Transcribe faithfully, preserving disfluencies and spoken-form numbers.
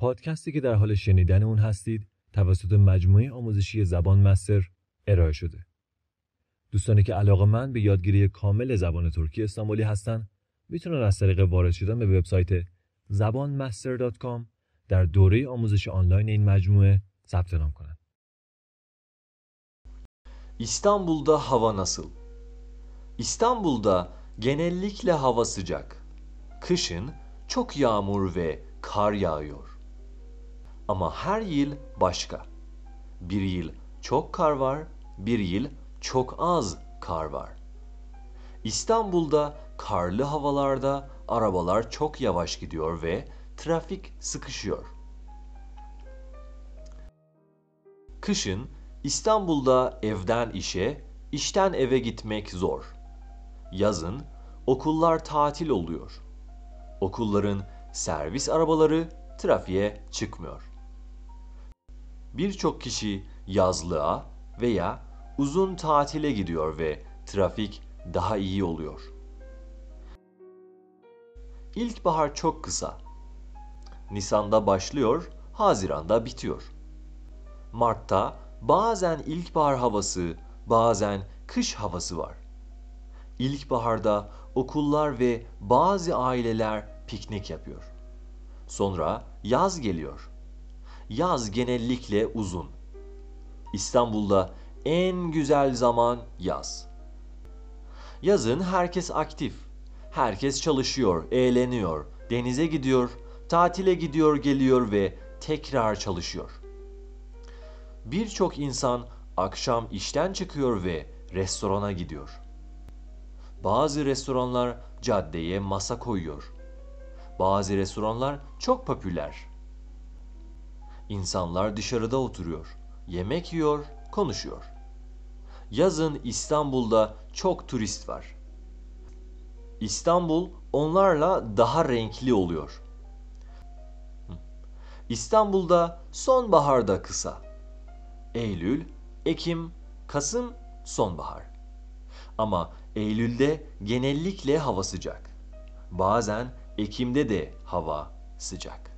پادکستی که در حال شنیدن اون هستید توسط مجموعه آموزشی زبان مستر ارائه شده. دوستانی که علاقه‌مند به یادگیری کامل زبان ترکی استانبولی هستن میتونن از طریق وارد شدن به وبسایت زبان مستر دات کام در دوره آموزش آنلاین این مجموعه ثبت نام کنند. İstanbul'da hava nasıl? İstanbul'da genellikle hava sıcak. Kışın çok yağmur ve kar yağıyor. Ama her yıl başka. Bir yıl çok kar var, bir yıl çok az kar var. İstanbul'da karlı havalarda arabalar çok yavaş gidiyor ve trafik sıkışıyor. Kışın İstanbul'da evden işe, işten eve gitmek zor. Yazın okullar tatil oluyor. Okulların servis arabaları trafiğe çıkmıyor. Birçok kişi yazlığa veya uzun tatile gidiyor ve trafik daha iyi oluyor. İlkbahar çok kısa. Nisan'da başlıyor, Haziran'da bitiyor. Mart'ta bazen ilkbahar havası, bazen kış havası var. İlkbaharda okullar ve bazı aileler piknik yapıyor. Sonra yaz geliyor. Yaz genellikle uzun. İstanbul'da en güzel zaman yaz. Yazın herkes aktif. Herkes çalışıyor, eğleniyor, denize gidiyor, tatile gidiyor, geliyor ve tekrar çalışıyor. Birçok insan akşam işten çıkıyor ve restorana gidiyor. Bazı restoranlar caddeye masa koyuyor. Bazı restoranlar çok popüler. İnsanlar dışarıda oturuyor, yemek yiyor, konuşuyor. Yazın İstanbul'da çok turist var. İstanbul onlarla daha renkli oluyor. İstanbul'da sonbaharda kısa. Eylül, Ekim, Kasım sonbahar. Ama Eylül'de genellikle hava sıcak. Bazen Ekim'de de hava sıcak.